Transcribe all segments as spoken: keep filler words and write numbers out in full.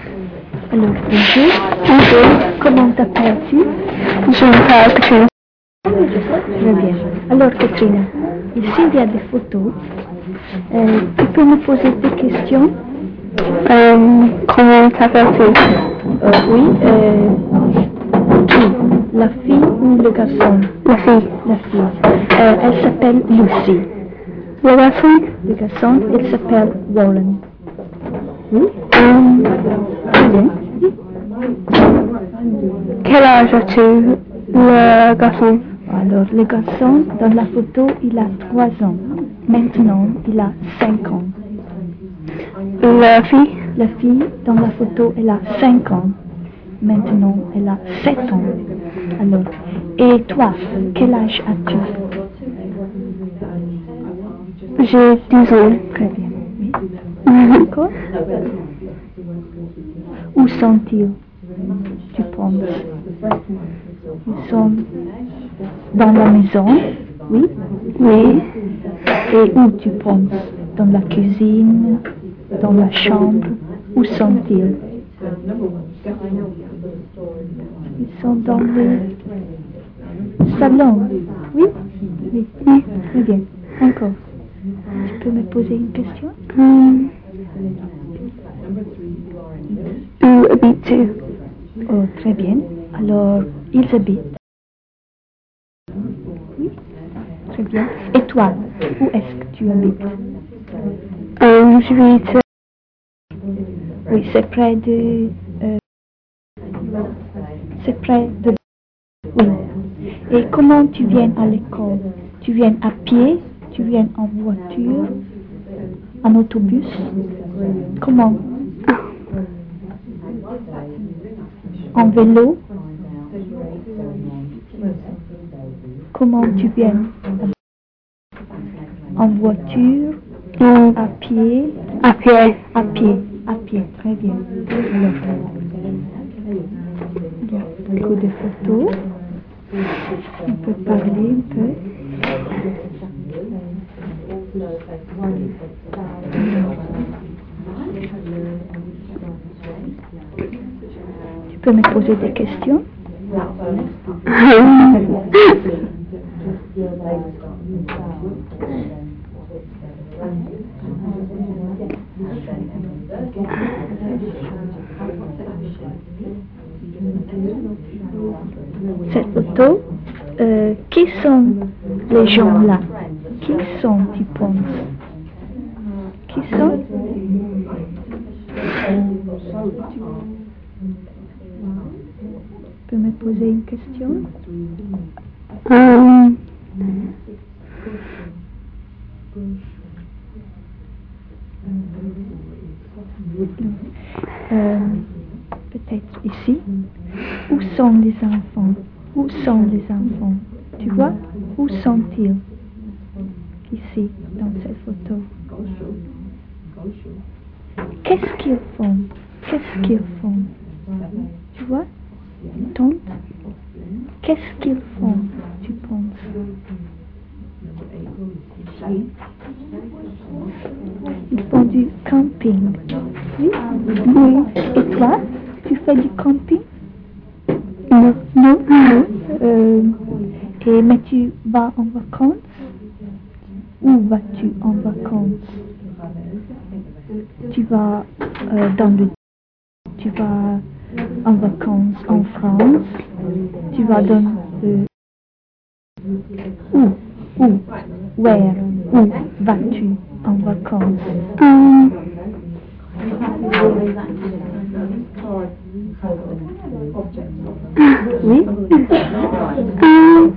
Alors, bonjour. Bonjour. Comment t'appelles-tu? Je m'appelle Katrina. Très bien. Alors, Katrina, ici il y a des photos. Euh, tu peux me poser des questions? Euh, comment t'appelles-tu? Euh, oui. Euh, qui? La fille ou le garçon? La fille. La fille. Euh, elle s'appelle Lucy. Le garçon? Le garçon, il s'appelle Warren. Oui? Euh, Très bien. quel âge as-tu, le garçon? Alors, le garçon, dans la photo, il a trois ans. Maintenant, il a cinq ans. La fille? La fille, dans la photo, elle a cinq ans. Maintenant, elle a sept ans. Alors, et toi, quel âge as-tu? J'ai dix ans. Très bien. Oui. D'accord. Où sont-ils, tu penses? Ils sont dans la maison? Oui. Oui. Et où tu penses? Dans la cuisine? Dans la chambre? Où sont-ils? Ils sont dans le salon. Oui? Oui. Oui. Très bien. Encore. Tu peux me poser une question? Um, où habites-tu? Oh, très bien. Alors, ils habitent. Oui? Très bien. Et toi, où est-ce que tu habites? Um, j'habite Oui, c'est près de... euh, c'est près de... Oui. Et comment tu viens à l'école? Tu viens à pied? Tu viens en voiture? En autobus? Comment? En vélo? Comment tu viens? En voiture? um, À pied? à pied. À pied, à pied, très bien. Alors, il y a beaucoup de photos. On peut parler un peu. Tu peux me poser des questions? Cette photo, euh, qui sont les gens là? Qui sont, tu penses? Qui sont? Tu peux me poser une question? Um, Euh, peut-être ici. Où sont les enfants? Où sont les enfants? Tu vois? Où sont-ils? Ici, dans cette photo. Qu'est-ce qu'ils font? Qu'est-ce qu'ils font? Tu vois? Tante? Qu'est-ce qu'ils font, tu penses? Ils font du camping. Oui? Oui. Et toi, tu fais du camping? non. Non. Non. Euh, et mais tu vas en vacances? Où vas-tu en vacances? Tu vas euh, dans le... Tu vas en vacances en France? Tu vas dans le... Où? Où? Where? Où vas-tu en vacances? Um, Oui? um,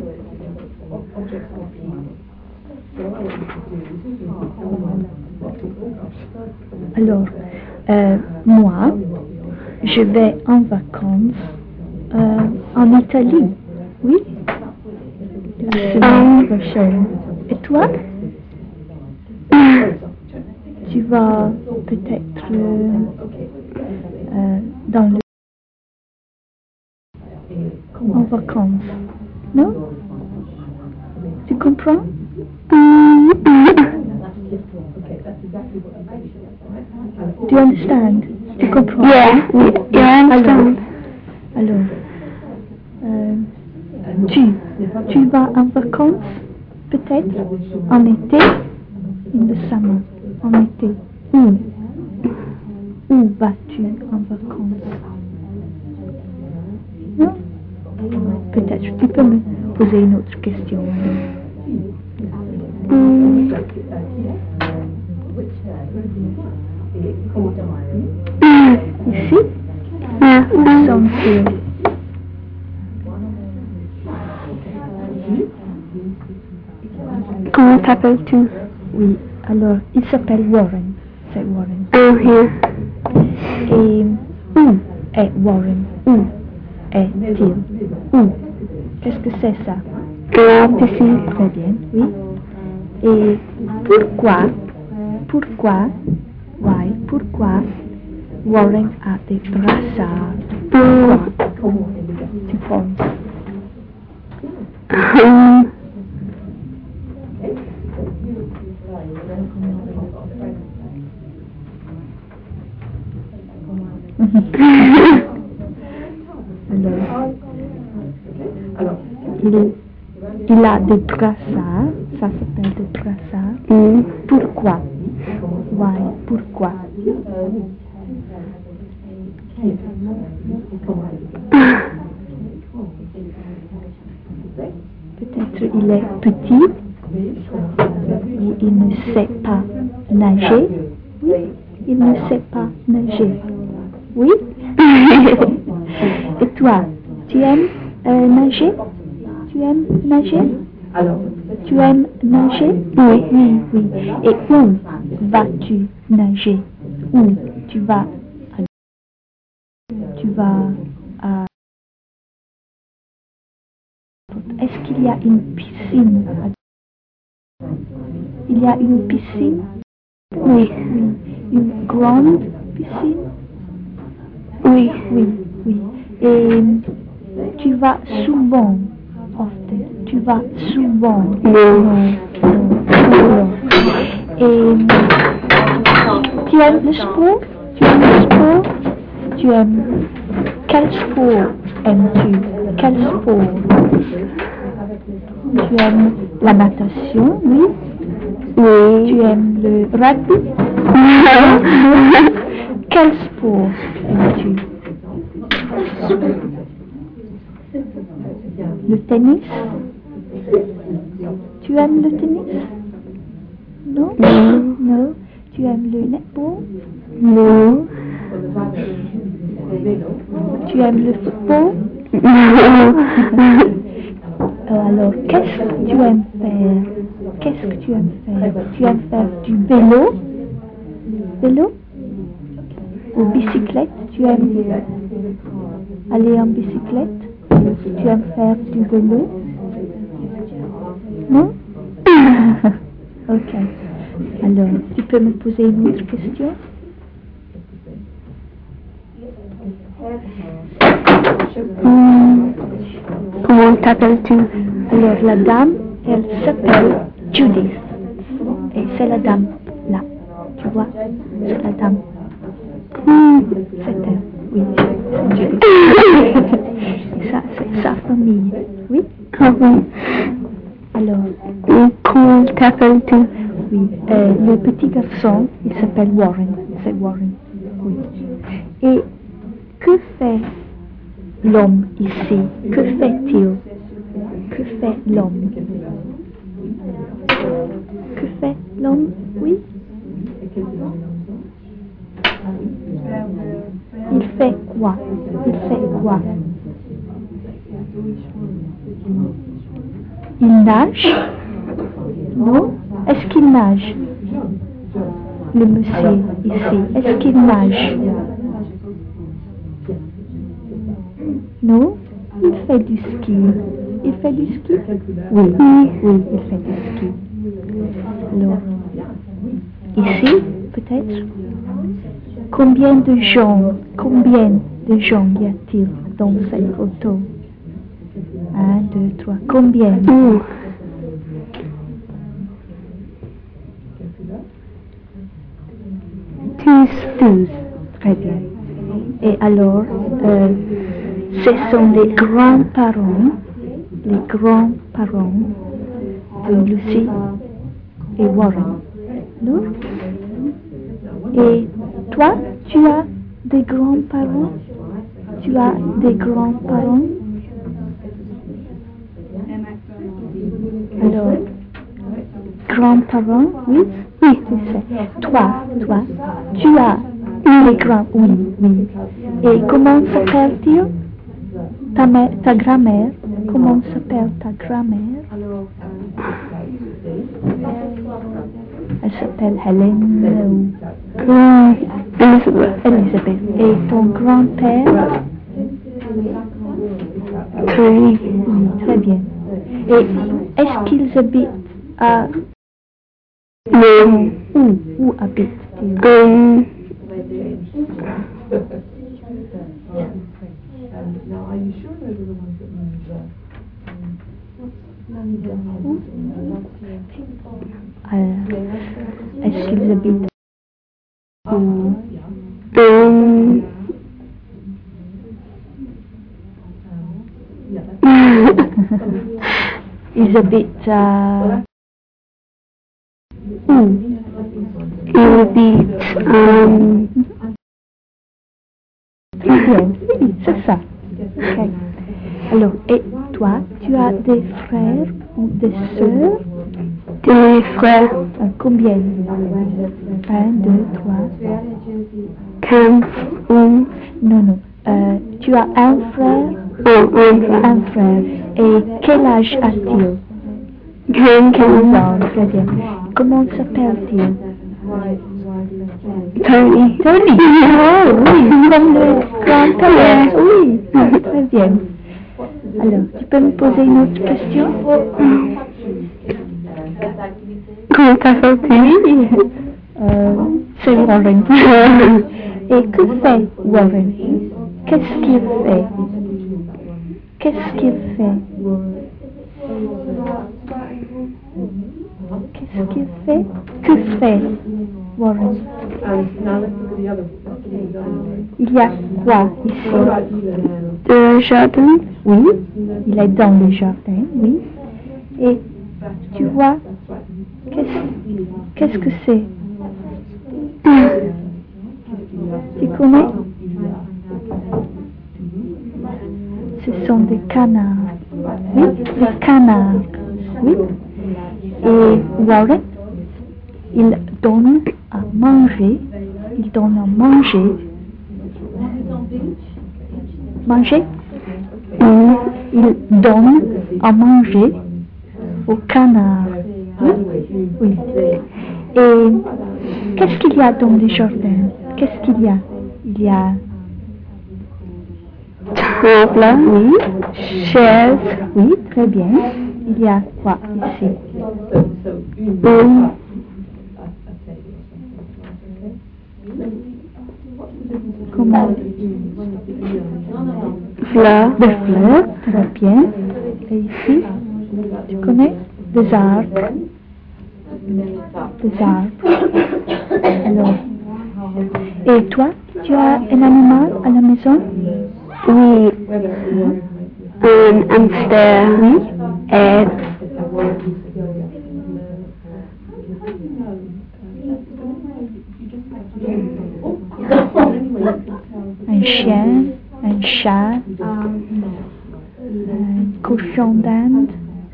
Alors, euh, moi, je vais en vacances euh, en Italie. Oui? La semaine prochaine. Et toi? Tu vas peut-être euh, euh, dans le... en vacances. Non? Tu comprends? um, Do you understand? Tu comprends? Yeah, oui, you understand. Alors, euh, tu, tu vas en vacances, peut-être, en été, in the summer, en été. Où? Où vas-tu en vacances? Non? Peut-être, tu peux me poser une autre question. Mm. Ici? Yeah, Où um, sont-ils? comment t'appelles-tu? Oui, alors, il s'appelle Warren. C'est Warren. Oh, here. Et où est Warren? Où est-il? Où? Qu'est-ce que c'est ça? La piscine. Très bien, oui. Et pourquoi, pourquoi, why, pourquoi Warren a des brassards? Pourquoi? Tu penses? Um, Alors, il, il a des brassards, ça s'appelle des brassards. mm. Pourquoi? Why? Pourquoi? Peut-être il est petit ou il ne sait pas nager. Oui, il ne sait pas nager. Oui? Et toi, tu aimes euh, nager? Tu aimes nager? Tu aimes nager? Oui, oui, oui. Et où vas-tu nager? Où tu vas? Tu vas à... Est-ce qu'il y a une piscine? Il y a une piscine? Oui, oui. Une grande piscine? Oui, oui, oui. Et tu vas souvent, often, tu vas souvent. Non. Non, non. Et tu aimes le sport? Tu aimes le sport? Tu aimes... Quel sport aimes-tu? Quel sport? Tu aimes la natation, oui? Oui. Tu aimes le rugby? Quel sport aimes-tu? Le tennis? Tu aimes le tennis? Non? Non. Non. Tu aimes le netball? Non. Tu aimes le football? Euh, alors, qu'est-ce que tu aimes faire? Qu'est-ce que tu aimes faire? Tu aimes faire du vélo? Vélo? Ou bicyclette? Tu aimes aller en bicyclette? Tu aimes faire du vélo? Non? Ok. Alors, tu peux me poser une autre question? Mm. Comment t'appelles-tu? Alors, la dame, elle s'appelle Judith. Et c'est la dame, là. Tu vois? C'est la dame. Mm. C'est elle. Oui, c'est Judith. Ça, c'est sa famille. Oui? Ah oui. Alors, Et comment t'appelles-tu? oui. Euh, le petit garçon, il s'appelle Warren. C'est Warren. Oui. Et que fait l'homme ici? Que fait-il? Que fait l'homme? Que fait l'homme? Oui? Il fait quoi? Il fait quoi? Il nage? Non? Est-ce qu'il nage? Le monsieur ici, est-ce qu'il nage? Non? Il fait du ski. Il fait du ski? Oui, oui, oui, il fait du ski. Alors, ici, peut-être? Combien de gens, combien de gens y a-t-il dans cette photo? Un, deux, trois, combien? Mm. Tous, tous. très bien. Et alors, euh, ce sont les grands-parents, les grands-parents de Lucy et Warren. Non? Et toi, tu as des grands-parents? Tu as des grands-parents? Alors, grands-parents, oui? Oui, tu sais. Toi, toi, tu as des grands, oui, oui. Et comment s'appelle-t-il? Ta mère, ta grand-mère, comment s'appelle ta grand-mère? Elle s'appelle Hélène ou... Oui, Elizabeth. Elisabeth. Et ton grand-père? Oui. Oui, très bien. Et est-ce qu'ils habitent à... Non. Où, où habitent-ils? Um, Euh, est-ce qu'ils habitent où? um, Ils habitent à... Où? il habite um, Très bien, oui, c'est ça. Ok. Alors, et toi, tu as des frères ou des sœurs? des frères. Euh, combien? Un, deux, trois. Cam, um, Non, non. Euh, tu as un frère? oh, un frère. Un frère. Et quel âge a-t-il? Cam, quinze Cam, ans, très bien. Comment s'appelle-t-il? Tony. Tony. Oh, oui, comme le grand-père. Oui, très bien. Alors, tu peux me poser une autre question? Comment t'appelles-tu? Oui. Euh, c'est Warren. Et que fait Warren? Qu'est-ce qu'il fait? Qu'est-ce qu'il fait? Qu'est-ce qu'il fait? Que fait Warren? Il y a quoi ici? Le jardin. Oui, il est dans le jardin, oui. Et tu vois, qu'est-ce qu'est-ce que c'est? Tu connais? Ce sont des canards. Oui, des canards. Oui. Et Warren, il donne à manger. Il donne à manger. Manger? Mm. Il donne à manger aux canards. Oui? Oui. Et qu'est-ce qu'il y a dans le jardin? Qu'est-ce qu'il y a? Il y a... Table. Oui. Chaise. Oui, très bien. Il y a quoi ici? Um, Comment? fleurs. Des fleurs, très bien. Et ici, tu connais? Des arbres. Des arbres. Alors, et toi, tu as un animal à la maison? Oui. Un hamster. Oui. Et Un chien, un chat, un cochon d'Inde.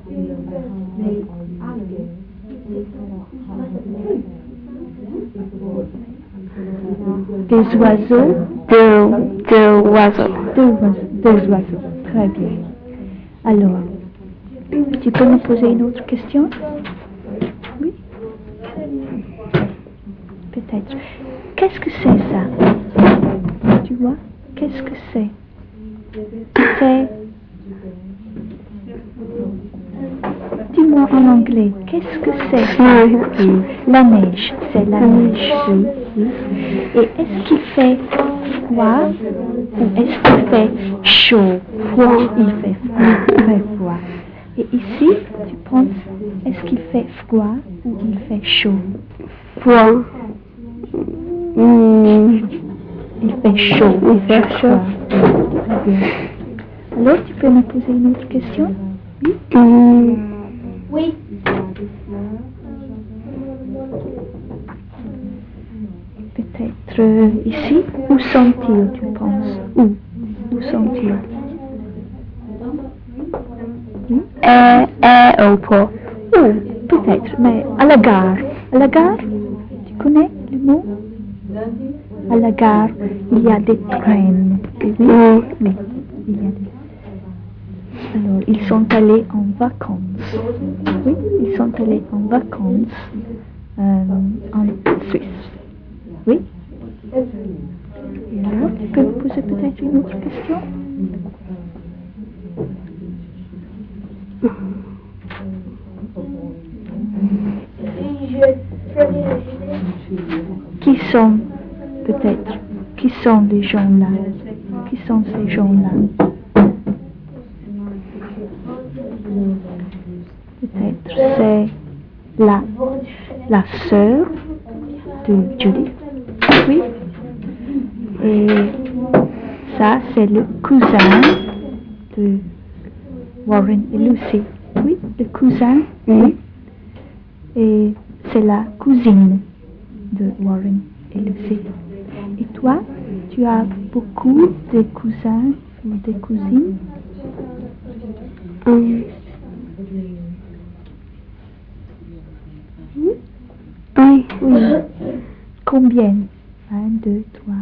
Des oiseaux. deux, deux oiseaux. Deux oiseaux. Deux oiseaux. Très bien. Alors, tu peux me poser une autre question? Oui? Peut-être. Qu'est-ce que c'est ça? Tu vois? Qu'est-ce que c'est? C'est... Dis-moi en anglais, qu'est-ce que c'est? Snow. Oui, la neige, c'est la neige. Oui, oui. Et est-ce qu'il fait froid ou est-ce qu'il fait chaud? Froid, il fait froid, très froid. Et ici, tu penses, est-ce qu'il fait froid ou il fait chaud? Froid. Mm. Il fait chaud. Il fait chaud. Très bien. Alors, tu peux me poser une autre question? Oui. Hum, Oui. Peut-être euh, ici. Où sont-ils, tu penses? Où? Où sont-ils? Oui. et, et au port. Où? Peut-être, mais à la gare. À la gare? Tu connais le mot? À la gare, il y a des trains. Oui, Oui. oui, il y a des... Alors, ils sont allés en vacances. Oui, ils sont allés en vacances euh, en Suisse. Oui. Et alors, tu peux me poser peut-être une autre question? Qui sont, peut-être, qui sont les gens là? Qui sont ces gens-là? Peut-être c'est la, la sœur de Judy. Oui. Et ça, c'est le cousin de Warren et Lucy. Oui, le cousin. Oui. Et c'est la cousine de Warren et Lucy. Et toi, tu as beaucoup de cousins ou de cousines? Hum, oui. Oui. Combien? Un, deux, trois.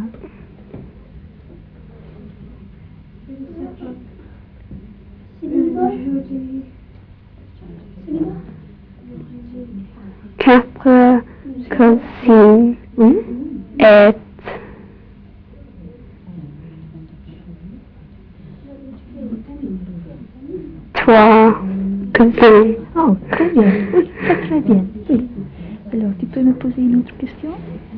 Quatre cousines Oui. et trois cousins. Oh, très bien. Oui, c'est très bien. Oui. Alors, tu peux me poser une autre question?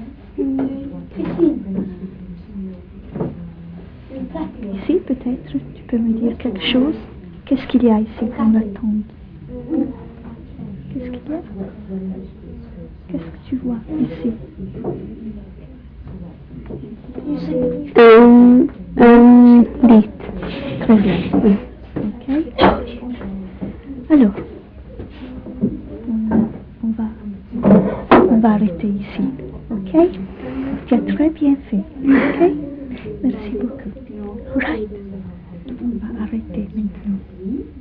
Ici, peut-être, tu peux me dire quelque chose? Qu'est-ce qu'il y a ici dans la tente? Qu'est-ce qu'il y a? Qu'est-ce que tu vois ici? Un, un lit. Très bien, oui. Ok. Alors, on, on va, on va arrêter ici. Ok? Tu as très bien fait. Ok? Merci beaucoup. Right. On va arrêter.